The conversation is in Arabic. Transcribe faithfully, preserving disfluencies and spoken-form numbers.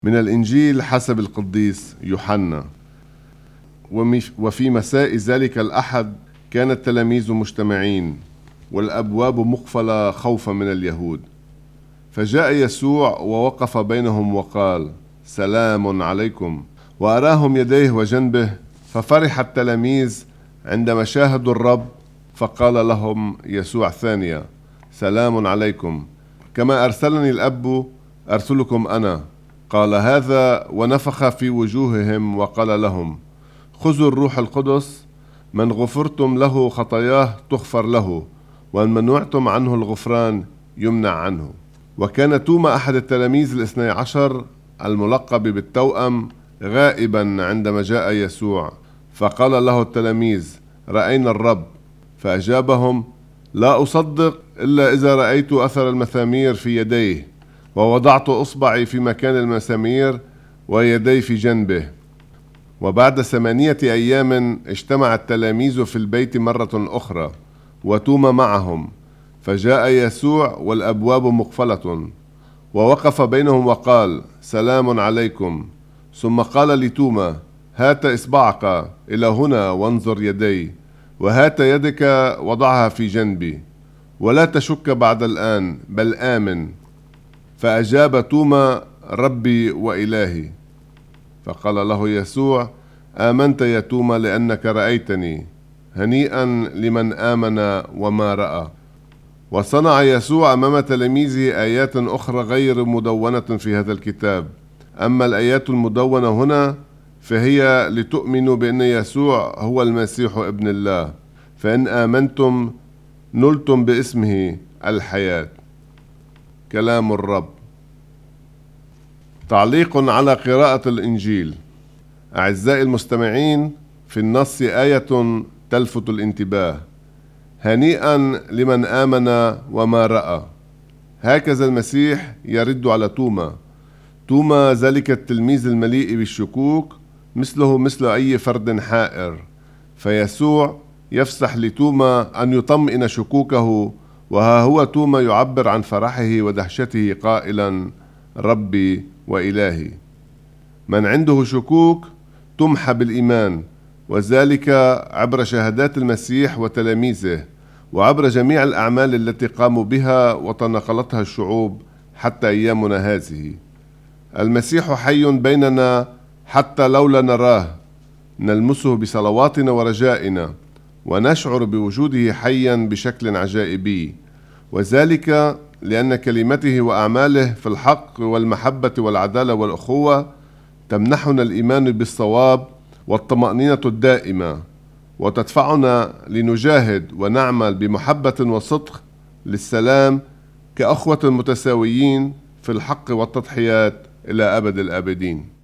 من الإنجيل حسب القديس يوحنا. وفي مساء ذلك الأحد كان التلاميذ مجتمعين والأبواب مقفلة خوفا من اليهود. فجاء يسوع ووقف بينهم وقال: سلام عليكم. وأراهم يديه وجنبه. ففرح التلاميذ عندما شاهدوا الرب. فقال لهم يسوع ثانية: سلام عليكم. كما أرسلني الأب أرسلكم أنا. قال هذا ونفخ في وجوههم وقال لهم: خذوا الروح القدس. من غفرتم له خطاياه تغفر له، ومن منعتم عنه الغفران يمنع عنه. وكان توما أحد التلاميذ الاثني عشر الملقب بالتوأم غائبا عندما جاء يسوع. فقال له التلاميذ: رأينا الرب. فأجابهم: لا أصدق إلا إذا رأيت أثر المسامير في يديه، ووضعت أصبعي في مكان المسامير، ويدي في جنبه. وبعد ثمانية أيام اجتمع التلاميذ في البيت مرة أخرى، وتوما معهم. فجاء يسوع والأبواب مقفلة، ووقف بينهم وقال: سلام عليكم. ثم قال لتوما: هات إصبعك إلى هنا وانظر يدي، وهات يدك وضعها في جنبي، ولا تشك بعد الآن بل آمن. فأجاب توما: ربي وإلهي. فقال له يسوع: آمنت يا توما لأنك رأيتني، هنيئا لمن آمن وما رأى. وصنع يسوع أمام تلاميذه آيات أخرى غير مدونة في هذا الكتاب. أما الآيات المدونة هنا فهي لتؤمنوا بأن يسوع هو المسيح ابن الله، فإن آمنتم نلتم باسمه الحياة. كلام الرب. تعليق على قراءة الإنجيل. أعزائي المستمعين، في النص آية تلفت الانتباه: هنيئا لمن آمن وما رأى. هكذا المسيح يرد على توما. توما ذلك التلميذ المليء بالشكوك، مثله مثل أي فرد حائر. فيسوع يفسح لتوما أن يطمئن شكوكه، وها هو توما يعبر عن فرحه ودهشته قائلا: ربي وإلهي. من عنده شكوك تمحى بالإيمان، وذلك عبر شهادات المسيح وتلاميذه، وعبر جميع الأعمال التي قاموا بها وتناقلتها الشعوب حتى أيامنا هذه. المسيح حي بيننا حتى لو لا نراه، نلمسه بصلواتنا ورجائنا، ونشعر بوجوده حيا بشكل عجائبي، وذلك لأن كلمته وأعماله في الحق والمحبة والعدالة والأخوة تمنحنا الإيمان بالصواب والطمأنينة الدائمة، وتدفعنا لنجاهد ونعمل بمحبة وصدق للسلام كأخوة متساويين في الحق والتضحيات إلى أبد الآبدين.